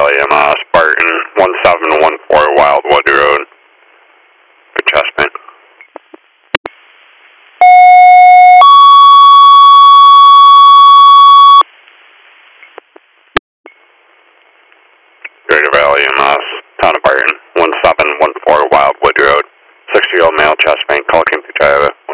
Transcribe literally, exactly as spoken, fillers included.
Valley M uh, Spartan one seven one four Wildwood Road. Good chest pain. Greater Valley M uh, Town of Barton one seven one four Wildwood Road. sixty year old male chest pain. Call King Java.